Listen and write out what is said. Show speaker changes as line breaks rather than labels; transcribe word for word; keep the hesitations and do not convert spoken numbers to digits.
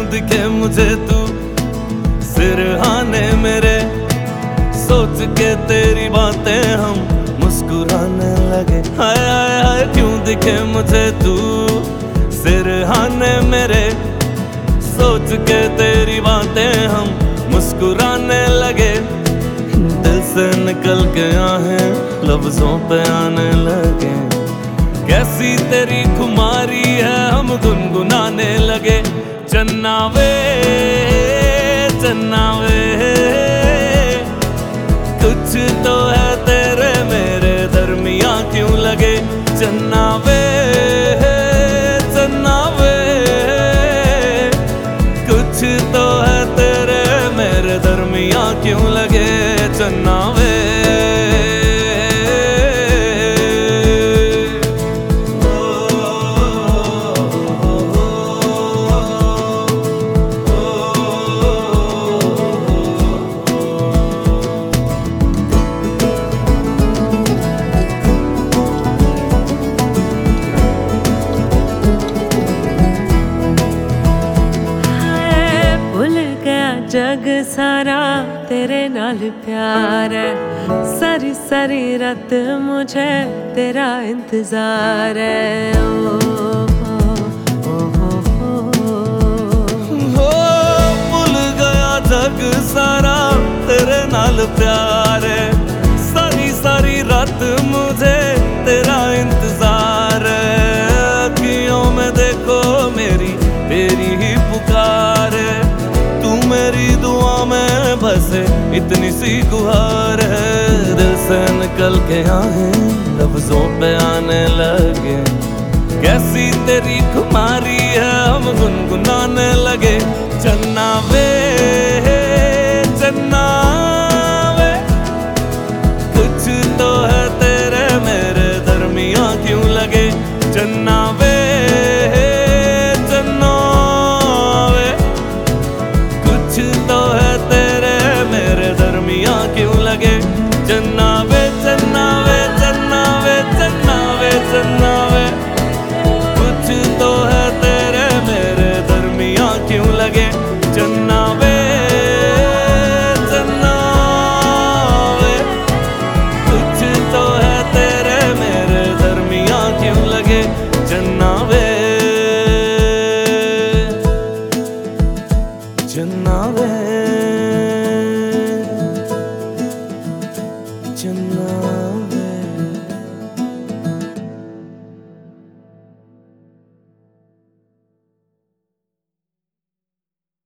दिखे मुझे तू सिरहाने मेरे, सोच के तेरी बातें हम मुस्कुराने लगे। हाय हाय हाय क्यों दिखे मुझे तू सिरहाने मेरे, सोच के तेरी बातें हम मुस्कुराने लगे। दिल से निकल के आहें लफ्जों पे आने लगे। कैसी तेरी खुमारी है हम गुनगुनाने लगे। चन्ना वे चन्ना वे कुछ तो है तेरे मेरे दरमियां क्यों लगे। चन्ना वे चन्ना वे कुछ तो है तेरे मेरे दरमियां क्यों लगे। चन्ना वे
जग सारा तेरे नाल प्यार है, सारी सारी रात मुझे तेरा इंतजार है। ओ, ओ, ओ, ओ,
हो भूल गया जग सारा तेरे नाल प्यार है, सारी सारी रात मुझे तेरा इंतजार है। अखियों में देखो मेरी तेरी ही पुकार है, मेरी दुआ में बसे इतनी सी गुहार है। दिल से निकल के आहें लफ्जों पे आने लगे। कैसी तेरी खुमारी है हम गुनगुनाने लगे। चन्ना वे चन्ना वे कुछ तो है तेरे मेरे दरमियां क्यों लगे। चन्ना वे क्यों लगे। चन्ना वे चन्ना वे चन्ना वे चन्ना वे चन्ना वे कुछ तो है तेरे मेरे दरमियां क्यों लगे।